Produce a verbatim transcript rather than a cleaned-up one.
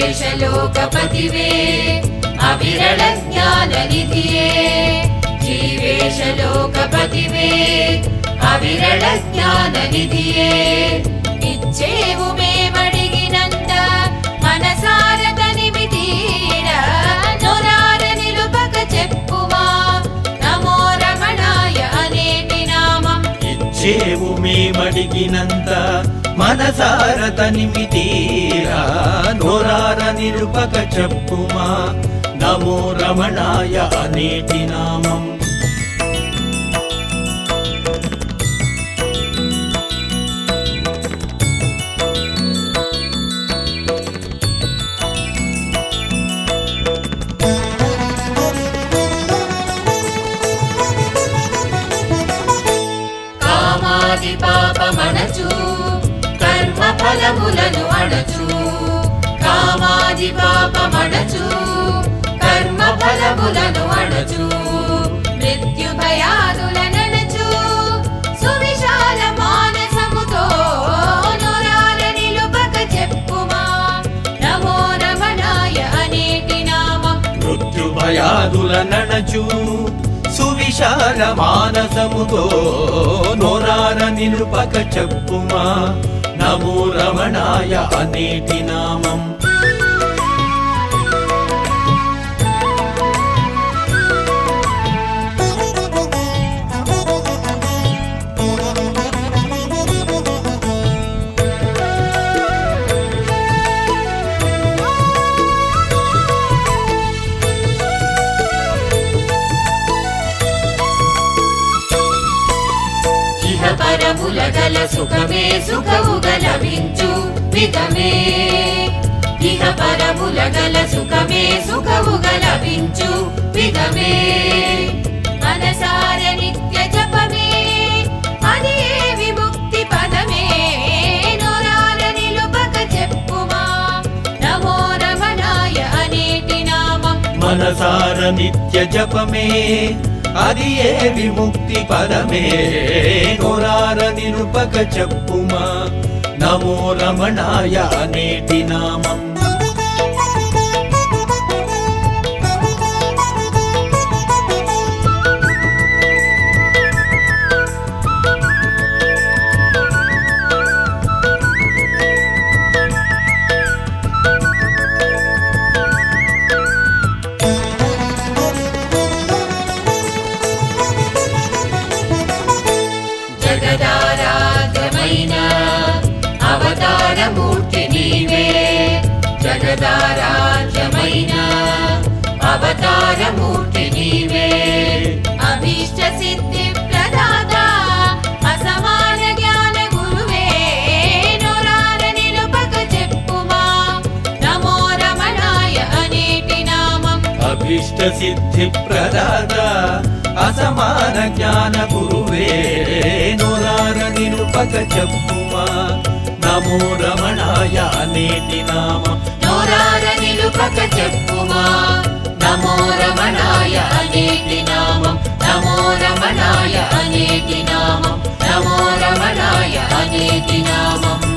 జీవేశ లోకపతివే అవిరళ జ్ఞాన నిధియే జీవేశ లోకపతివే అవిరళ జ్ఞాన నిధియే ఇచ్చేవు మేమడిగినంత మనసార తనివి తీరా నొరార నిలుపక చెప్పుమా నమో రమణాయ అనేటి నామం ఇచ్చేవు మేమడిగినంత మనసార తనివి తీరా నొరార నిలుపక చెప్పుమా నమో రమణాయ అనేటి నామం కామాది పాపమణచు కర్మ ఫలములను అణచు కామాది పాపమణచు కర్మ ఫలములను అణచు మృత్యు భయాదులనణచు సువిశాల మానసముతో నొరాల నిలుపక చెప్పుమా నమో రమణాయ అనేటి నామం మృత్యు భయాదులనణచు సువిశాల మానసముతో నొరార నిలుపక చెప్పుమా నమో రమణాయ అనేటి నామం పరములగల సుఖమే సుఖముగల వించు విధమే ఇహ పరములగల సుఖమే సుఖముగల వించు విధమే మనసార నిత్య జపమే అది ఏ విముక్తి పదమే నొరాల నిలుపక చెప్పుమా నమో రమణాయ అనేటి నామం మనసార నిత్య జపమే అది ఏ విముక్తి పదమే నొరార నిలుపక చెప్పుమా నమో రమణాయ అనేటి నామం జగదారాధ్యమైన అవతారమూర్తి నీవే జగదారాధ్యమైన అవతారమూర్తి నీవే అభీష్ట సిద్ధి ప్రదాత అసమాన జ్ఞాన గురువే నొరార నిలుపక చెప్పుమా నమో రమణాయ అనేటి నామం అభీష్ట సిద్ధి ప్రదాత అసమాన జ్ఞాన గురువే నొరార నిలుపక చెప్పుమా నమో రమణాయ అనేటి నామం నొరార నిలుపక చెప్పుమా నమో రమణాయ అనేటి నామం నమో రమణాయ అనేటి నామం నమో రమణాయ అనేటి నామం